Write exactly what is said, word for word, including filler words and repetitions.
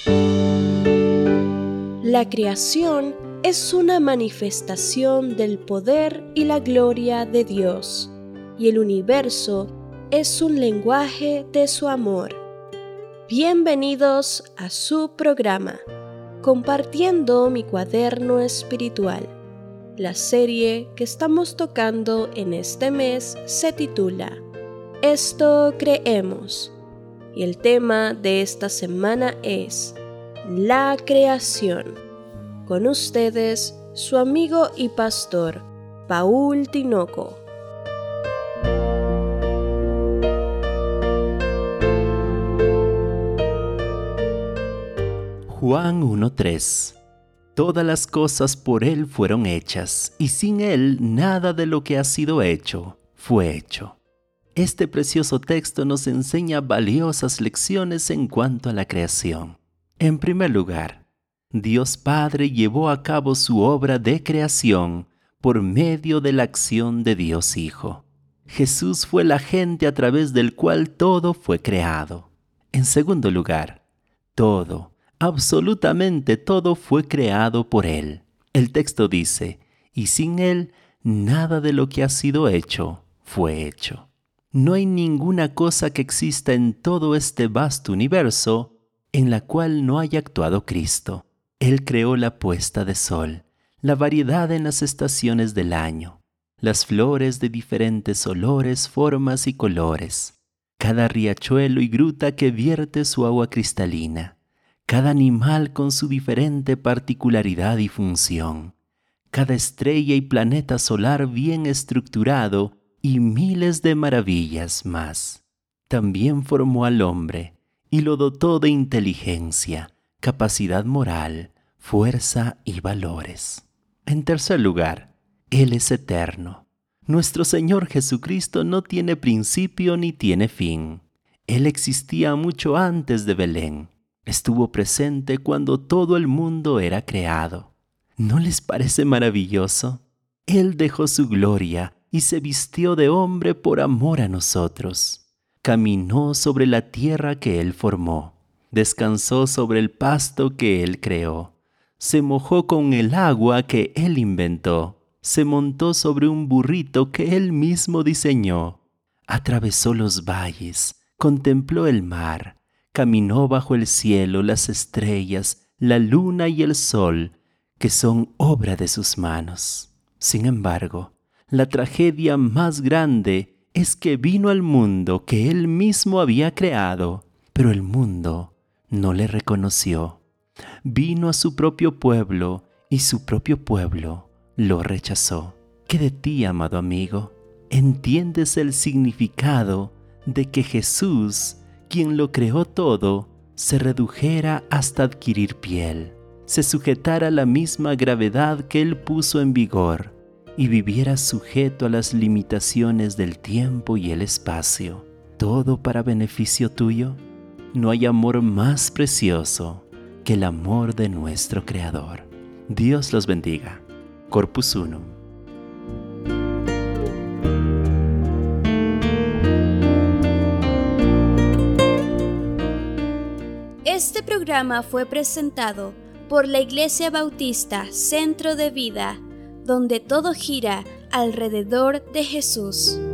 La creación es una manifestación del poder y la gloria de Dios, y el universo es un lenguaje de su amor. Bienvenidos a su programa, Compartiendo mi cuaderno espiritual. La serie que estamos tocando en este mes se titula Esto creemos, y el tema de esta semana es la creación. Con ustedes, su amigo y pastor, Paul Tinoco. Juan uno tres. Todas las cosas por Él fueron hechas, y sin Él nada de lo que ha sido hecho fue hecho. Este precioso texto nos enseña valiosas lecciones en cuanto a la creación. En primer lugar, Dios Padre llevó a cabo su obra de creación por medio de la acción de Dios Hijo. Jesús fue el agente a través del cual todo fue creado. En segundo lugar, todo, absolutamente todo fue creado por Él. El texto dice, y sin Él nada de lo que ha sido hecho fue hecho. No hay ninguna cosa que exista en todo este vasto universo en la cual no haya actuado Cristo. Él creó la puesta de sol, la variedad en las estaciones del año, las flores de diferentes olores, formas y colores, cada riachuelo y gruta que vierte su agua cristalina, cada animal con su diferente particularidad y función, cada estrella y planeta solar bien estructurado y miles de maravillas más. También formó al hombre y lo dotó de inteligencia, capacidad moral, fuerza y valores. En tercer lugar, Él es eterno. Nuestro Señor Jesucristo no tiene principio ni tiene fin. Él existía mucho antes de Belén. Estuvo presente cuando todo el mundo era creado. ¿No les parece maravilloso? Él dejó su gloria y se vistió de hombre por amor a nosotros. Caminó sobre la tierra que Él formó. Descansó sobre el pasto que Él creó. Se mojó con el agua que Él inventó. Se montó sobre un burrito que Él mismo diseñó. Atravesó los valles, contempló el mar. Caminó bajo el cielo, las estrellas, la luna y el sol, que son obra de sus manos. Sin embargo, la tragedia más grande es que vino al mundo que Él mismo había creado, pero el mundo no le reconoció. Vino a su propio pueblo y su propio pueblo lo rechazó. ¿Qué de ti, amado amigo? ¿Entiendes el significado de que Jesús, quien lo creó todo, se redujera hasta adquirir piel, se sujetara a la misma gravedad que Él puso en vigor y viviera sujeto a las limitaciones del tiempo y el espacio? ¿Todo para beneficio tuyo? No hay amor más precioso que el amor de nuestro Creador. Dios los bendiga. Corpus Unum. Este programa fue presentado por la Iglesia Bautista Centro de Vida, donde todo gira alrededor de Jesús.